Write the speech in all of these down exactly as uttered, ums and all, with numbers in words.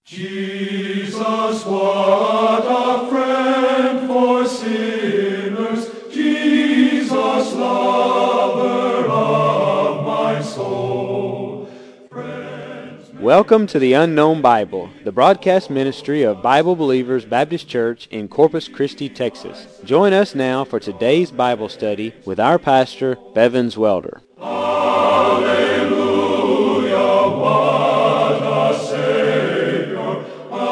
Jesus, what a friend for sinners, Jesus, lover of my soul. Friends, Welcome to the Unknown Bible, the broadcast ministry of Bible Believers Baptist Church in Corpus Christi, Texas. Join us now for today's Bible study with our pastor, Bevins Welder. Hallelujah, what a Savior.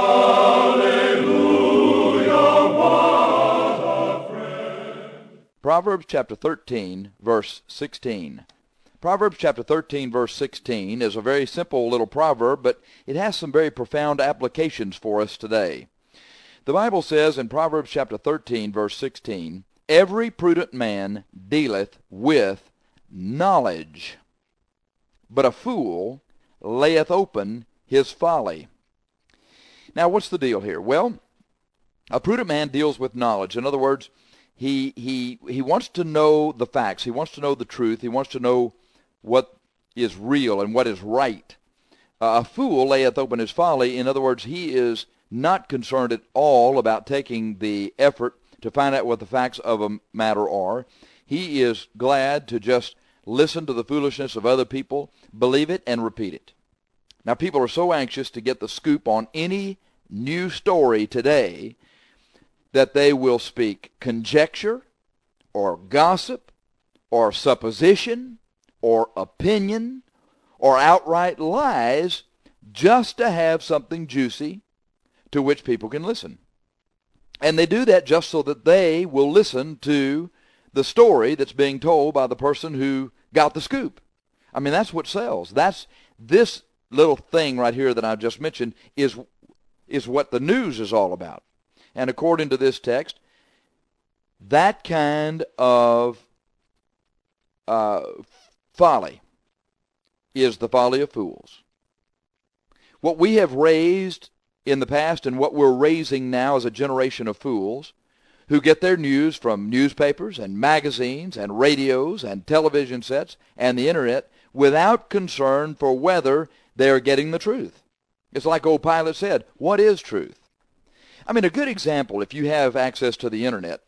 Hallelujah, what a friend. Proverbs chapter thirteen, verse sixteen. Proverbs chapter thirteen, verse sixteen is a very simple little proverb, but it has some very profound applications for us today. The Bible says in Proverbs chapter thirteen, verse sixteen, "Every prudent man dealeth with knowledge, but a fool layeth open his folly." Now, what's the deal here? Well, a prudent man deals with knowledge. In other words, he he he wants to know the facts. He wants to know the truth. He wants to know what is real and what is right. Uh, a fool layeth open his folly. In other words, he is not concerned at all about taking the effort to find out what the facts of a matter are. He is glad to just listen to the foolishness of other people, believe it, and repeat it. Now, people are so anxious to get the scoop on any new story today that they will speak conjecture or gossip or supposition or opinion or outright lies just to have something juicy to which people can listen. And they do that just so that they will listen to the story that's being told by the person who got the scoop. I mean, that's what sells. That's this little thing right here that I just mentioned is is what the news is all about. And according to this text, that kind of uh, folly is the folly of fools. What we have raised in the past and what we're raising now is a generation of fools who get their news from newspapers and magazines and radios and television sets and the internet without concern for whether they are getting the truth. It's like old Pilate said, what is truth? I mean, a good example, if you have access to the internet,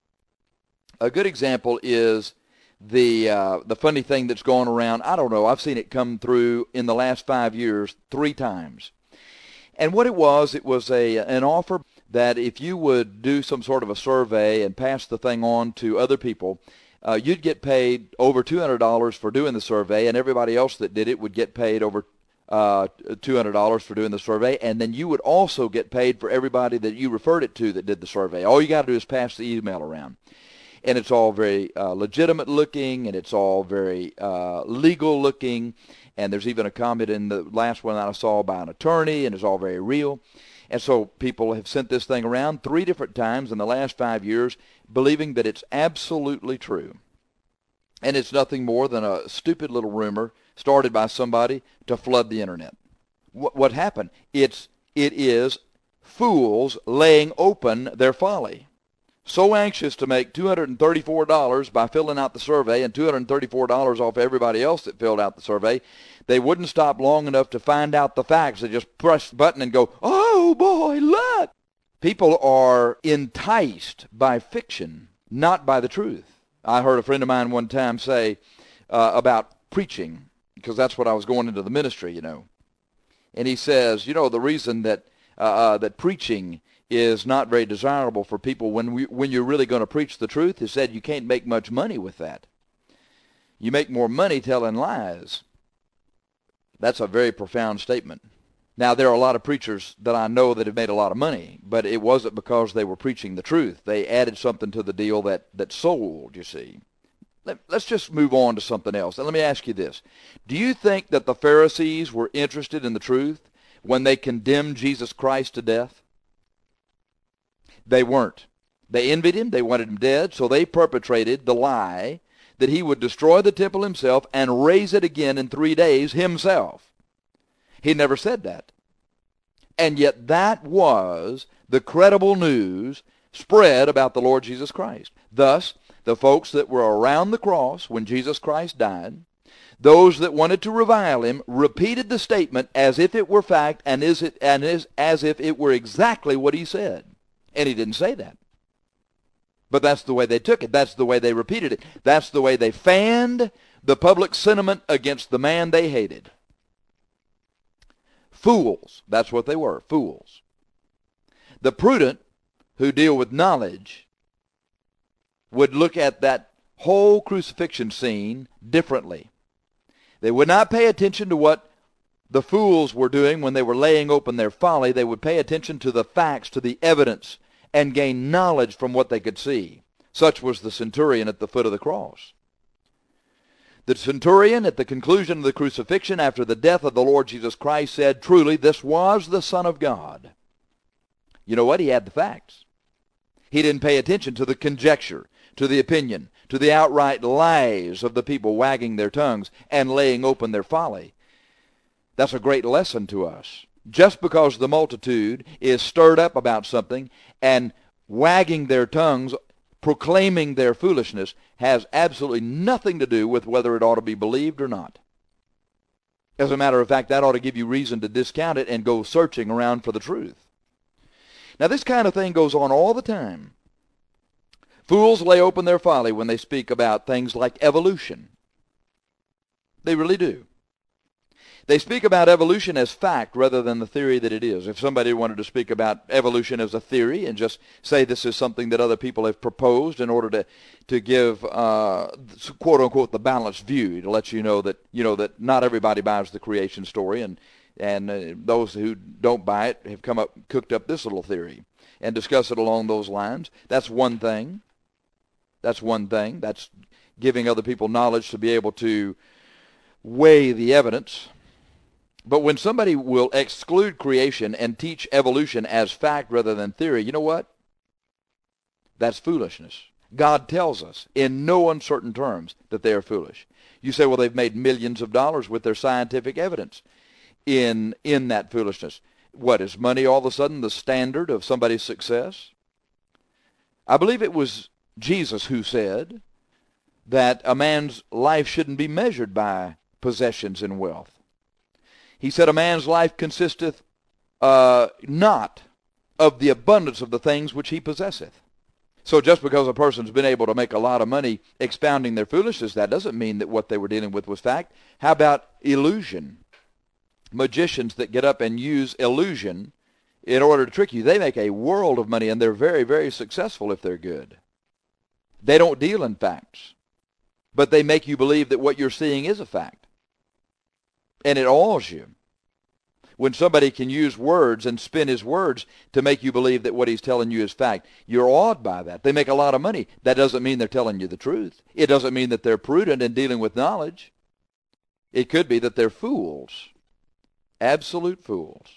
a good example is the uh, the funny thing that's going around. I don't know, I've seen it come through in the last five years three times. And what it was, it was a an offer that if you would do some sort of a survey and pass the thing on to other people, uh, you'd get paid over two hundred dollars for doing the survey, and everybody else that did it would get paid over uh, two hundred dollars for doing the survey, and then you would also get paid for everybody that you referred it to that did the survey. All you got to do is pass the email around. And it's all very uh, legitimate looking, and it's all very uh, legal looking, and there's even a comment in the last one that I saw by an attorney, and it's all very real. And so people have sent this thing around three different times in the last five years, believing that it's absolutely true. And it's nothing more than a stupid little rumor started by somebody to flood the internet. What, what happened? It's, it is fools laying open their folly. So anxious to make two hundred thirty-four dollars by filling out the survey and two hundred thirty-four dollars off everybody else that filled out the survey, they wouldn't stop long enough to find out the facts. They just press the button and go, oh boy, look. People are enticed by fiction, not by the truth. I heard a friend of mine one time say uh, about preaching, because that's what I was going into the ministry, you know. And he says, you know, the reason that uh, uh, that preaching is not very desirable for people when we, when you're really going to preach the truth, he said you can't make much money with that. You make more money telling lies. That's a very profound statement. Now, there are a lot of preachers that I know that have made a lot of money, but it wasn't because they were preaching the truth. They added something to the deal that, that sold, you see. Let, let's just move on to something else. And let me ask you this. Do you think that the Pharisees were interested in the truth when they condemned Jesus Christ to death? They weren't. They envied him. They wanted him dead. So they perpetrated the lie that he would destroy the temple himself and raise it again in three days himself. He never said that. And yet that was the credible news spread about the Lord Jesus Christ. Thus, the folks that were around the cross when Jesus Christ died, Those that wanted to revile him repeated the statement as if it were fact and, is it, and is, as if it were exactly what he said. And he didn't say that. But that's the way they took it. That's the way they repeated it. That's the way they fanned the public sentiment against the man they hated. Fools. That's what they were, fools. The prudent who deal with knowledge would look at that whole crucifixion scene differently. They would not pay attention to what the fools were doing when they were laying open their folly. They would pay attention to the facts, to the evidence, and gain knowledge from what they could see. Such was the centurion at the foot of the cross. The centurion, at the conclusion of the crucifixion, after the death of the Lord Jesus Christ, said, truly, this was the Son of God. You know what? He had the facts. He didn't pay attention to the conjecture, to the opinion, to the outright lies of the people wagging their tongues and laying open their folly. That's a great lesson to us. Just because the multitude is stirred up about something and wagging their tongues, proclaiming their foolishness, has absolutely nothing to do with whether it ought to be believed or not. As a matter of fact, that ought to give you reason to discount it and go searching around for the truth. Now, this kind of thing goes on all the time. Fools lay open their folly when they speak about things like evolution. They really do. They speak about evolution as fact rather than the theory that it is. If somebody wanted to speak about evolution as a theory and just say this is something that other people have proposed in order to to give uh, quote unquote the balanced view, to let you know that you know that not everybody buys the creation story, and and uh, those who don't buy it have come up cooked up this little theory and discuss it along those lines. That's one thing. That's one thing. That's giving other people knowledge to be able to weigh the evidence. But when somebody will exclude creation and teach evolution as fact rather than theory, you know what? That's foolishness. God tells us in no uncertain terms that they are foolish. You say, well, they've made millions of dollars with their scientific evidence in, in that foolishness. What, is money all of a sudden the standard of somebody's success? I believe it was Jesus who said that a man's life shouldn't be measured by possessions and wealth. He said a man's life consisteth uh, not of the abundance of the things which he possesseth. So just because a person's been able to make a lot of money expounding their foolishness, that doesn't mean that what they were dealing with was fact. How about illusion? Magicians that get up and use illusion in order to trick you, they make a world of money, and they're very, very successful if they're good. They don't deal in facts, but they make you believe that what you're seeing is a fact. And it awes you. When somebody can use words and spin his words to make you believe that what he's telling you is fact, you're awed by that. They make a lot of money. That doesn't mean they're telling you the truth. It doesn't mean that they're prudent in dealing with knowledge. It could be that they're fools. Absolute fools.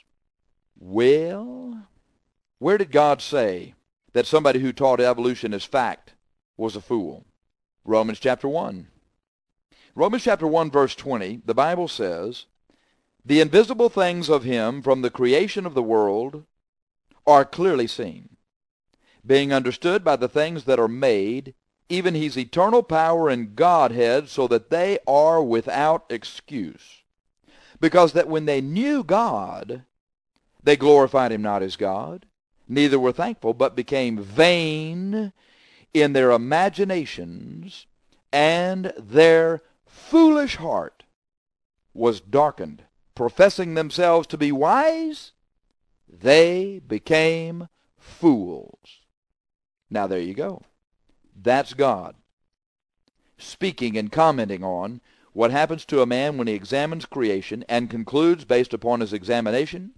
Well, where did God say that somebody who taught evolution as fact was a fool? Romans chapter one. Romans chapter one, verse twenty, the Bible says, the invisible things of him from the creation of the world are clearly seen, being understood by the things that are made, even his eternal power and Godhead, so that they are without excuse. Because that when they knew God, they glorified him not as God, neither were thankful, but became vain in their imaginations, and their foolish heart was darkened. Professing themselves to be wise, they became fools. Now there you go. That's God speaking and commenting on what happens to a man when he examines creation and concludes based upon his examination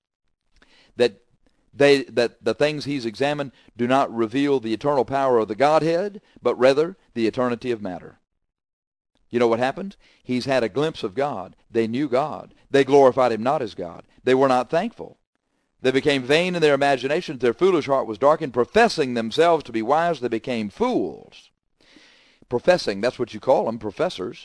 that they that the things he's examined do not reveal the eternal power of the Godhead, but rather the eternity of matter. You know what happened? He's had a glimpse of God. They knew God. They glorified him not as God. They were not thankful. They became vain in their imaginations. Their foolish heart was darkened. Professing themselves to be wise, they became fools. Professing, that's what you call them, professors.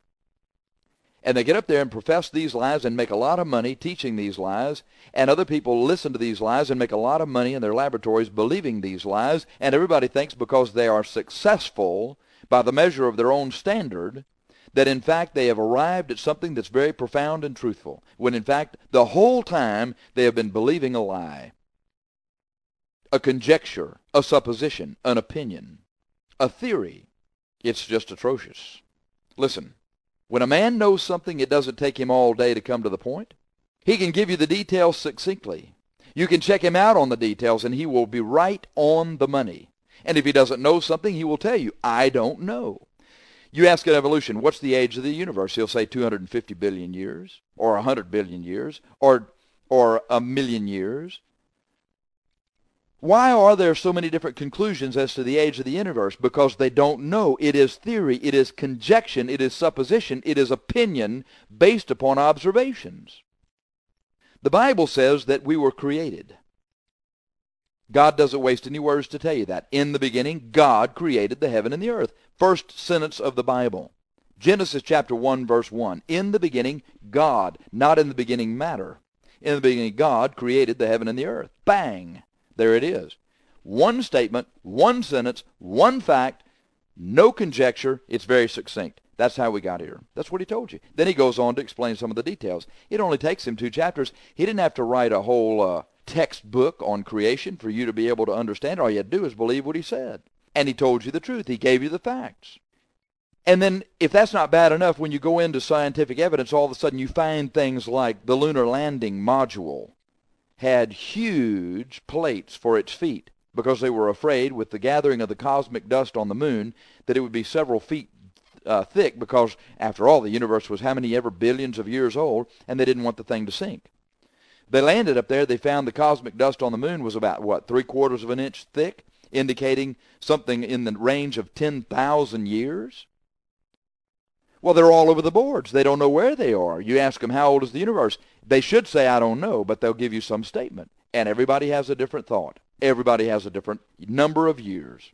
And they get up there and profess these lies and make a lot of money teaching these lies. And other people listen to these lies and make a lot of money in their laboratories believing these lies. And everybody thinks because they are successful by the measure of their own standard, that in fact they have arrived at something that's very profound and truthful, when in fact the whole time they have been believing a lie, a conjecture, a supposition, an opinion, a theory. It's just atrocious. Listen, when a man knows something, it doesn't take him all day to come to the point. He can give you the details succinctly. You can check him out on the details, and he will be right on the money. And if he doesn't know something, he will tell you, I don't know. You ask an evolution, what's the age of the universe? He'll say two hundred fifty billion years, or one hundred billion years, or, or a million years. Why are there so many different conclusions as to the age of the universe? Because they don't know. It is theory, it is conjecture, it is supposition, it is opinion based upon observations. The Bible says that we were created. God doesn't waste any words to tell you that. In the beginning, God created the heaven and the earth. First sentence of the Bible. Genesis chapter one, verse one. In the beginning, God, not in the beginning matter. In the beginning, God created the heaven and the earth. Bang! There it is. One statement, one sentence, one fact, no conjecture. It's very succinct. That's how we got here. That's what he told you. Then he goes on to explain some of the details. It only takes him two chapters. He didn't have to write a whole uh, textbook on creation for you to be able to understand. All you had to do is believe what he said. And he told you the truth. He gave you the facts. And then if that's not bad enough, when you go into scientific evidence, all of a sudden you find things like the lunar landing module had huge plates for its feet because they were afraid with the gathering of the cosmic dust on the moon that it would be several feet uh, thick because, after all, the universe was how many ever billions of years old, and they didn't want the thing to sink. They landed up there. They found the cosmic dust on the moon was about, what, three-quarters of an inch thick, indicating something in the range of ten thousand years. Well, they're all over the boards. They don't know where they are. You ask them, how old is the universe? They should say, I don't know, but they'll give you some statement. And everybody has a different thought. Everybody has a different number of years.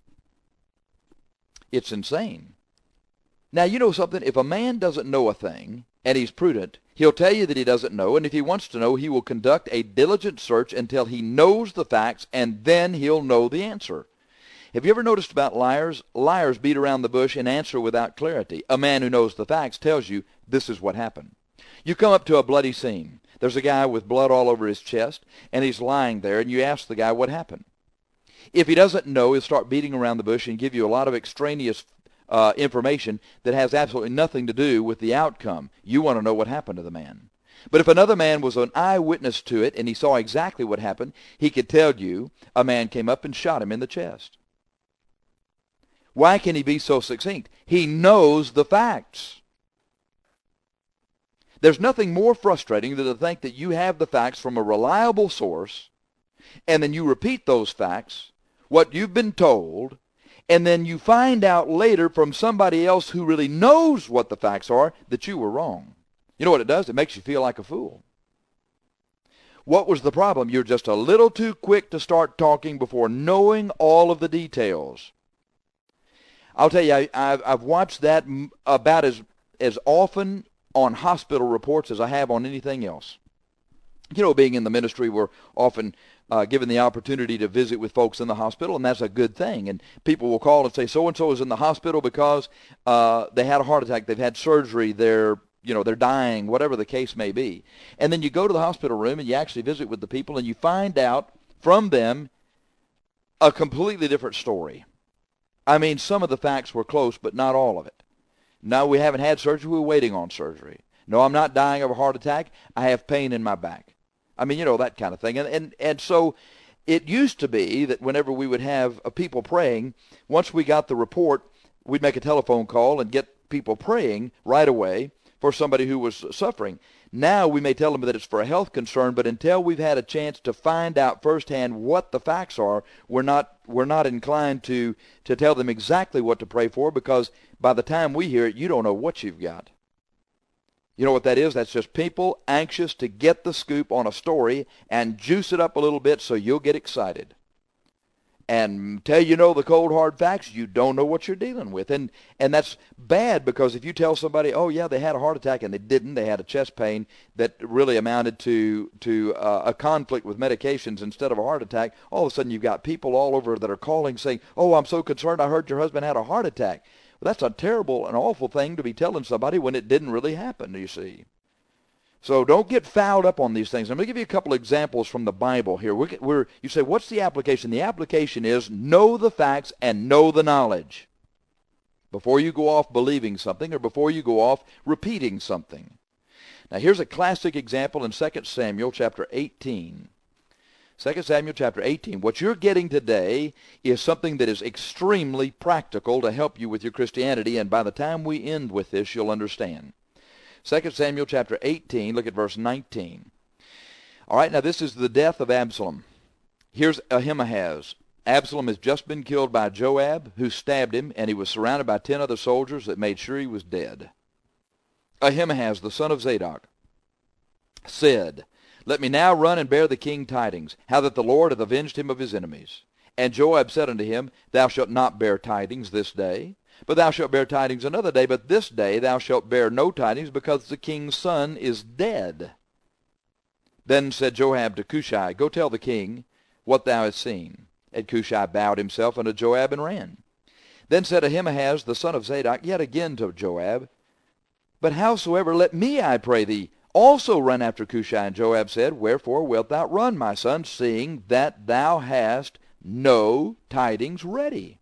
It's insane. Now, you know something? If a man doesn't know a thing, and he's prudent, he'll tell you that he doesn't know, and if he wants to know, he will conduct a diligent search until he knows the facts, and then he'll know the answer. Have you ever noticed about liars? Liars beat around the bush and answer without clarity. A man who knows the facts tells you this is what happened. You come up to a bloody scene. There's a guy with blood all over his chest, and he's lying there, and you ask the guy what happened. If he doesn't know, he'll start beating around the bush and give you a lot of extraneous uh, information that has absolutely nothing to do with the outcome. You want to know what happened to the man. But if another man was an eyewitness to it, and he saw exactly what happened, he could tell you a man came up and shot him in the chest. Why can he be so succinct? He knows the facts. There's nothing more frustrating than to think that you have the facts from a reliable source, and then you repeat those facts, what you've been told, and then you find out later from somebody else who really knows what the facts are that you were wrong. You know what it does? It makes you feel like a fool. What was the problem? You're just a little too quick to start talking before knowing all of the details. I'll tell you, I, I've, I've watched that about as, as often on hospital reports as I have on anything else. You know, being in the ministry, we're often uh, given the opportunity to visit with folks in the hospital, and that's a good thing. And people will call and say, so-and-so is in the hospital because uh, they had a heart attack, they've had surgery, they're, you know, they're dying, whatever the case may be. And then you go to the hospital room and you actually visit with the people, and you find out from them a completely different story. I mean, some of the facts were close, but not all of it. No, we haven't had surgery. We're waiting on surgery. No, I'm not dying of a heart attack. I have pain in my back. I mean, you know, that kind of thing. And and, and so it used to be that whenever we would have uh, people praying, once we got the report, we'd make a telephone call and get people praying right away for somebody who was suffering. Now we may tell them that it's for a health concern, but until we've had a chance to find out firsthand what the facts are, we're not we're not inclined to to tell them exactly what to pray for, because by the time we hear it, you don't know what you've got. You know what that is? That's just people anxious to get the scoop on a story and juice it up a little bit so you'll get excited. And until you know the cold, hard facts, you don't know what you're dealing with. And and that's bad, because if you tell somebody, oh, yeah, they had a heart attack, and they didn't, they had a chest pain that really amounted to, to uh, a conflict with medications instead of a heart attack, all of a sudden you've got people all over that are calling saying, oh, I'm so concerned, I heard your husband had a heart attack. That's a terrible and awful thing to be telling somebody when it didn't really happen, you see. So don't get fouled up on these things. I'm going to give you a couple of examples from the Bible here. We're, we're, you say, what's the application? The application is know the facts and know the knowledge before you go off believing something or before you go off repeating something. Now here's a classic example in Second Samuel chapter eighteen. Second Samuel chapter eighteen. What you're getting today is something that is extremely practical to help you with your Christianity, and by the time we end with this, you'll understand. Second Samuel chapter eighteen, look at verse nineteen. All right, now this is the death of Absalom. Here's Ahimaaz. Absalom has just been killed by Joab, who stabbed him, and he was surrounded by ten other soldiers that made sure he was dead. Ahimaaz, the son of Zadok, said, Let me now run and bear the king tidings, how that the Lord hath avenged him of his enemies. And Joab said unto him, Thou shalt not bear tidings this day, but thou shalt bear tidings another day, but this day thou shalt bear no tidings, because the king's son is dead. Then said Joab to Cushai, Go tell the king what thou hast seen. And Cushai bowed himself unto Joab and ran. Then said Ahimaaz the son of Zadok yet again to Joab, But howsoever, let me, I pray thee, also run after Cushai. And Joab said, Wherefore wilt thou run, my son, seeing that thou hast no tidings ready?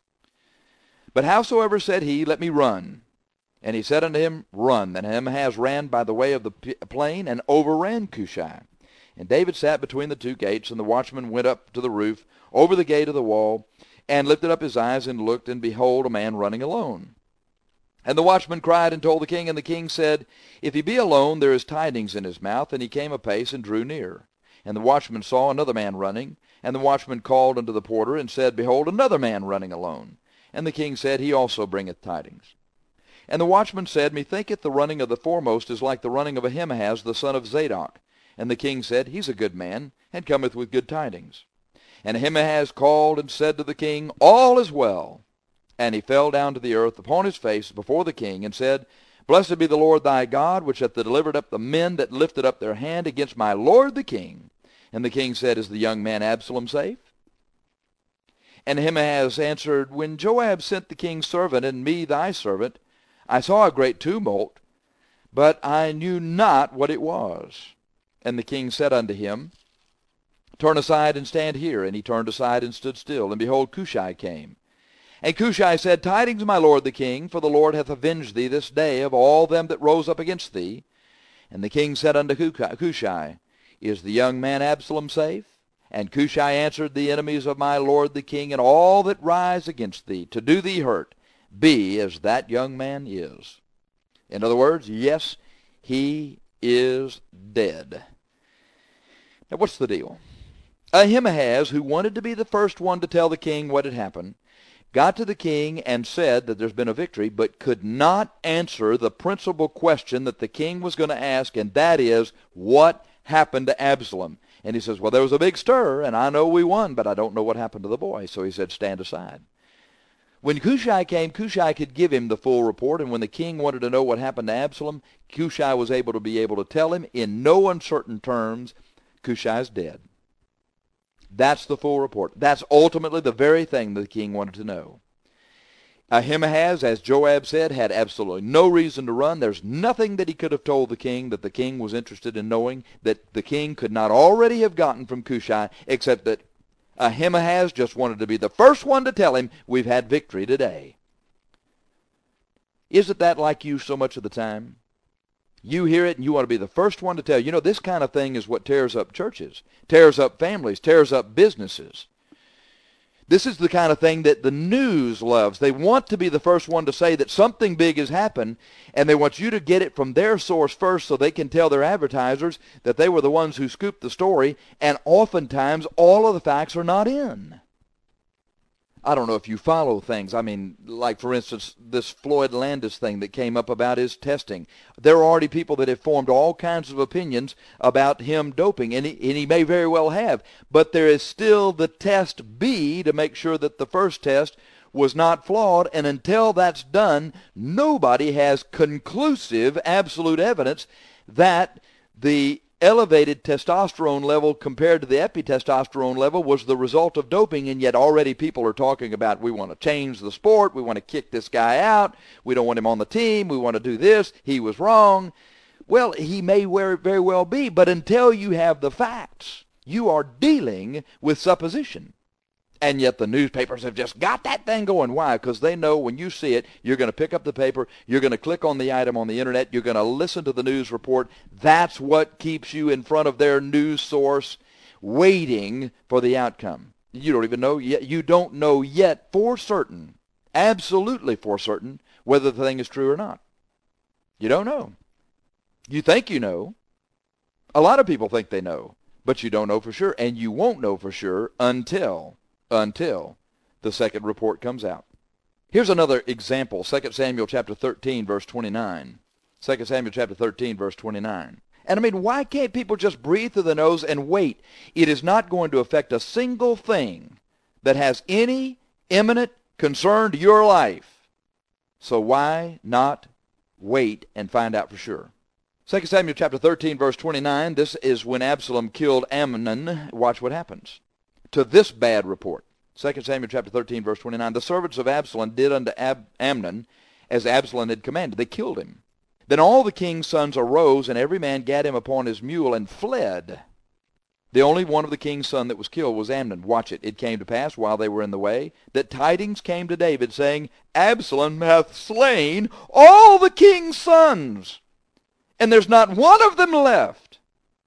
But howsoever, said he, Let me run. And he said unto him, Run. Then Ahimaaz ran by the way of the plain, and overran Cushai. And David sat between the two gates, and the watchman went up to the roof, over the gate of the wall, and lifted up his eyes, and looked, and behold, a man running alone. And the watchman cried and told the king, and the king said, If he be alone, there is tidings in his mouth. And he came apace and drew near. And the watchman saw another man running, and the watchman called unto the porter, and said, Behold, another man running alone. And the king said, He also bringeth tidings. And the watchman said, Methinketh the running of the foremost is like the running of Ahimaaz the son of Zadok. And the king said, He's a good man, and cometh with good tidings. And Ahimaaz called and said to the king, All is well. And he fell down to the earth upon his face before the king, and said, Blessed be the Lord thy God, which hath delivered up the men that lifted up their hand against my lord the king. And the king said, Is the young man Absalom safe? And Ahimaaz answered, When Joab sent the king's servant, and me thy servant, I saw a great tumult, but I knew not what it was. And the king said unto him, Turn aside and stand here. And he turned aside and stood still. And behold, Cushai came. And Cushai said, Tidings, my lord the king, for the Lord hath avenged thee this day of all them that rose up against thee. And the king said unto Cushai, Is the young man Absalom safe? And Cushai answered, The enemies of my lord the king, and all that rise against thee, to do thee hurt, be as that young man is. In other words, yes, he is dead. Now what's the deal? Ahimaaz, who wanted to be the first one to tell the king what had happened, got to the king and said that there's been a victory, but could not answer the principal question that the king was going to ask, and that is, what happened to Absalom? And he says, well, there was a big stir, and I know we won, but I don't know what happened to the boy. So he said, stand aside. When Cushai came, Cushai could give him the full report, and when the king wanted to know what happened to Absalom, Cushai was able to be able to tell him in no uncertain terms, Cushai's dead. That's the full report. That's ultimately the very thing that the king wanted to know. Ahimaaz, as Joab said, had absolutely no reason to run. There's nothing that he could have told the king that the king was interested in knowing, that the king could not already have gotten from Cushai, except that Ahimaaz just wanted to be the first one to tell him, we've had victory today. Isn't that like you so much of the time? You hear it and you want to be the first one to tell. You know, this kind of thing is what tears up churches, tears up families, tears up businesses. This is the kind of thing that the news loves. They want to be the first one to say that something big has happened, and they want you to get it from their source first so they can tell their advertisers that they were the ones who scooped the story, and oftentimes all of the facts are not in. I don't know if you follow things. I mean, like, for instance, this Floyd Landis thing that came up about his testing. There are already people that have formed all kinds of opinions about him doping, and he, and he may very well have. But there is still the test B to make sure that the first test was not flawed, and until that's done, nobody has conclusive, absolute evidence that the elevated testosterone level compared to the epitestosterone level was the result of doping, and yet already people are talking about, we want to change the sport, we want to kick this guy out, we don't want him on the team, we want to do this, he was wrong. Well, he may very well be, but until you have the facts, you are dealing with supposition. And yet the newspapers have just got that thing going. Why? Because they know when you see it, you're going to pick up the paper, you're going to click on the item on the internet, you're going to listen to the news report. That's what keeps you in front of their news source waiting for the outcome. You don't even know yet. You don't know yet for certain, absolutely for certain, whether the thing is true or not. You don't know. You think you know. A lot of people think they know, but you don't know for sure, and you won't know for sure until... until the second report comes out. Here's another example, Second Samuel chapter thirteen, verse twenty-nine. Second Samuel chapter thirteen, verse twenty-nine. And I mean, why can't people just breathe through the nose and wait? It is not going to affect a single thing that has any imminent concern to your life. So why not wait and find out for sure? Second Samuel chapter thirteen, verse twenty-nine, this is when Absalom killed Amnon. Watch what happens to this bad report. Second Samuel chapter thirteen, verse twenty-nine. The servants of Absalom did unto Ab- Amnon as Absalom had commanded. They killed him. Then all the king's sons arose, and every man gat him upon his mule and fled. The only one of the king's son that was killed was Amnon. Watch it. It came to pass, while they were in the way, that tidings came to David, saying, Absalom hath slain all the king's sons, and there's not one of them left.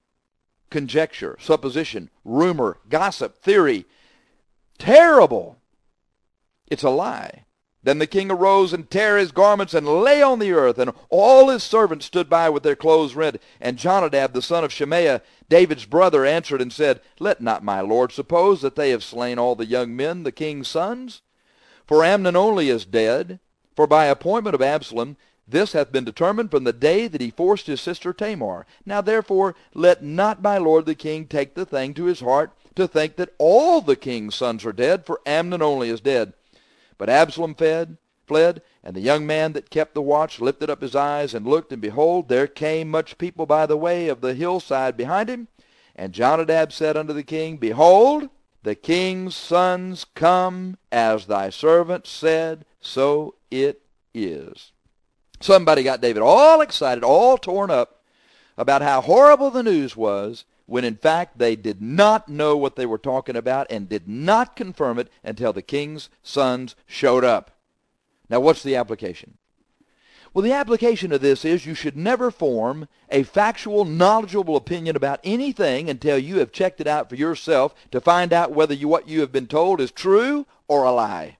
Conjecture, supposition, rumor, gossip, theory. Terrible. It's a lie. Then the king arose and tare his garments and lay on the earth, and all his servants stood by with their clothes rent. And Jonadab, the son of Shemaiah, David's brother, answered and said, Let not my lord suppose that they have slain all the young men, the king's sons. For Amnon only is dead. For by appointment of Absalom, this hath been determined from the day that he forced his sister Tamar. Now therefore let not my lord the king take the thing to his heart, to think that all the king's sons are dead, for Amnon only is dead. But Absalom fled, fled, and the young man that kept the watch lifted up his eyes and looked, and behold, there came much people by the way of the hillside behind him. And Jonadab said unto the king, Behold, the king's sons come, as thy servant said, so it is. Somebody got David all excited, all torn up about how horrible the news was, when in fact they did not know what they were talking about and did not confirm it until the king's sons showed up. Now what's the application? Well, the application of this is you should never form a factual, knowledgeable opinion about anything until you have checked it out for yourself to find out whether you, what you have been told is true or a lie.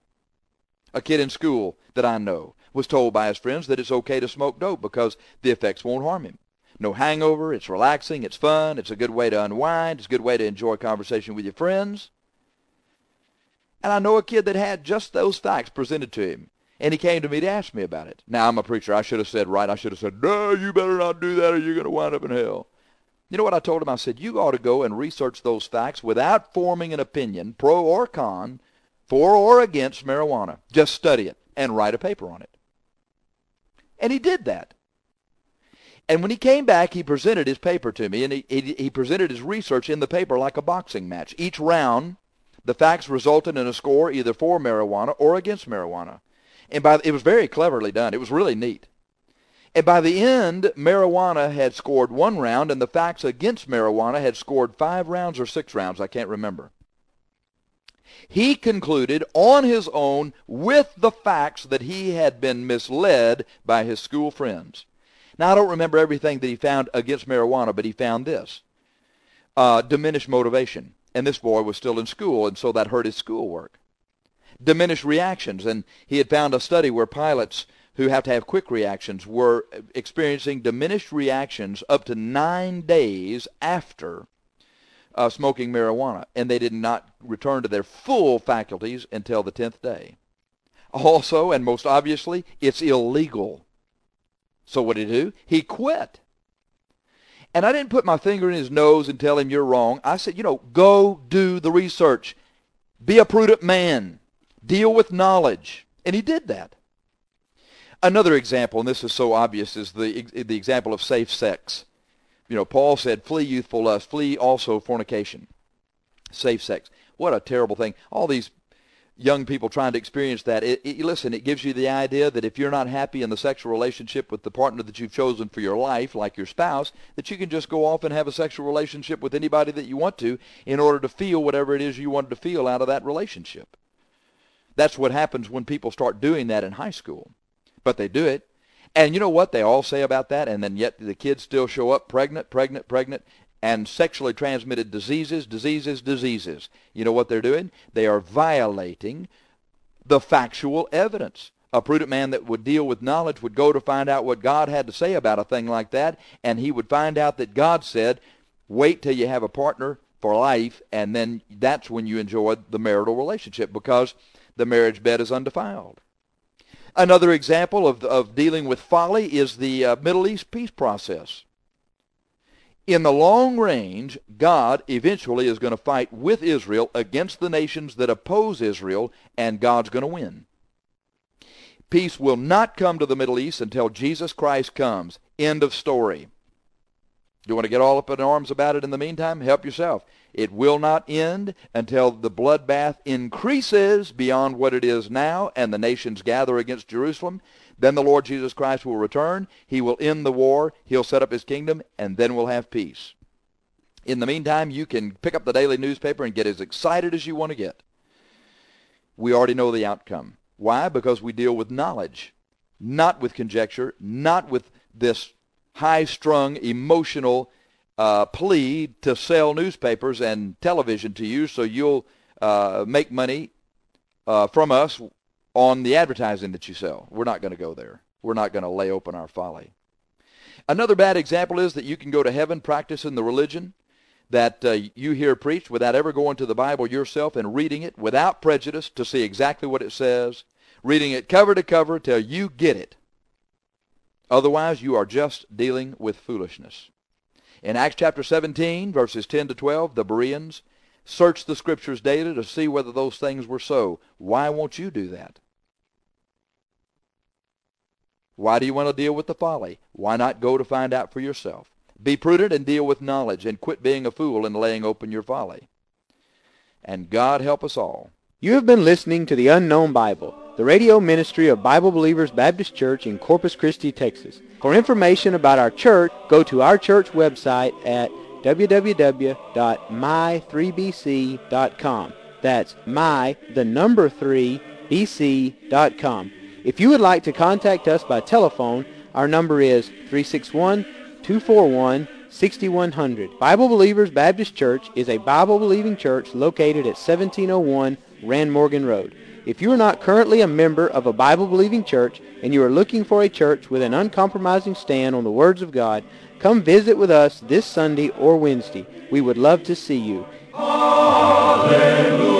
A kid in school that I know was told by his friends that it's okay to smoke dope because the effects won't harm him. No hangover, it's relaxing, it's fun, it's a good way to unwind, it's a good way to enjoy conversation with your friends. And I know a kid that had just those facts presented to him, and he came to me to ask me about it. Now, I'm a preacher. I should have said right. I should have said, no, you better not do that or you're going to wind up in hell. You know what I told him? I said, you ought to go and research those facts without forming an opinion, pro or con, for or against marijuana. Just study it and write a paper on it. And he did that. And when he came back, he presented his paper to me, and he, he, he presented his research in the paper like a boxing match. Each round, the facts resulted in a score either for marijuana or against marijuana. And by it was very cleverly done. It was really neat. And by the end, marijuana had scored one round, and the facts against marijuana had scored five rounds or six rounds. I can't remember. He concluded on his own with the facts that he had been misled by his school friends. Now, I don't remember everything that he found against marijuana, but he found this. Uh, diminished motivation. And this boy was still in school, and so that hurt his schoolwork. Diminished reactions. And he had found a study where pilots who have to have quick reactions were experiencing diminished reactions up to nine days after uh, smoking marijuana. And they did not return to their full faculties until the tenth day. Also, and most obviously, it's illegal. So what did he do? He quit. And I didn't put my finger in his nose and tell him you're wrong. I said, you know, go do the research. Be a prudent man. Deal with knowledge. And he did that. Another example, and this is so obvious, is the, the example of safe sex. You know, Paul said, flee youthful lust, flee also fornication, safe sex. What a terrible thing. All these young people trying to experience that. It, it, listen, it gives you the idea that if you're not happy in the sexual relationship with the partner that you've chosen for your life, like your spouse, that you can just go off and have a sexual relationship with anybody that you want to in order to feel whatever it is you wanted to feel out of that relationship. That's what happens when people start doing that in high school. But they do it. And you know what they all say about that? And then yet the kids still show up pregnant, pregnant, pregnant, and sexually transmitted diseases, diseases, diseases. You know what they're doing? They are violating the factual evidence. A prudent man that would deal with knowledge would go to find out what God had to say about a thing like that, and he would find out that God said, wait till you have a partner for life, and then that's when you enjoy the marital relationship, because the marriage bed is undefiled. Another example of, of dealing with folly is the uh, Middle East peace process. In the long range, God eventually is going to fight with Israel against the nations that oppose Israel, and God's going to win. Peace will not come to the Middle East until Jesus Christ comes. End of story. You want to get all up in arms about it in the meantime? Help yourself. It will not end until the bloodbath increases beyond what it is now, and the nations gather against Jerusalem. Then the Lord Jesus Christ will return. He will end the war. He'll set up his kingdom, and then we'll have peace. In the meantime, you can pick up the daily newspaper and get as excited as you want to get. We already know the outcome. Why? Because we deal with knowledge, not with conjecture, not with this high-strung, emotional uh, plea to sell newspapers and television to you so you'll uh, make money uh, from us on the advertising that you sell. We're not going to go there. We're not going to lay open our folly. Another bad example is that you can go to heaven practicing the religion that uh, you hear preached without ever going to the Bible yourself and reading it without prejudice to see exactly what it says, reading it cover to cover till you get it. Otherwise, you are just dealing with foolishness. In Acts chapter seventeen, verses ten to twelve, the Bereans searched the Scriptures daily to see whether those things were so. Why won't you do that? Why do you want to deal with the folly? Why not go to find out for yourself? Be prudent and deal with knowledge, and quit being a fool and laying open your folly. And God help us all. You have been listening to The Unknown Bible, the radio ministry of Bible Believers Baptist Church in Corpus Christi, Texas. For information about our church, go to our church website at w w w dot my three b c dot com. That's my, the number three, b c dot com. If you would like to contact us by telephone, our number is three six one, two four one, six one zero zero. Bible Believers Baptist Church is a Bible-believing church located at seventeen oh one Rand Morgan Road. If you are not currently a member of a Bible-believing church and you are looking for a church with an uncompromising stand on the words of God, come visit with us this Sunday or Wednesday. We would love to see you. Hallelujah.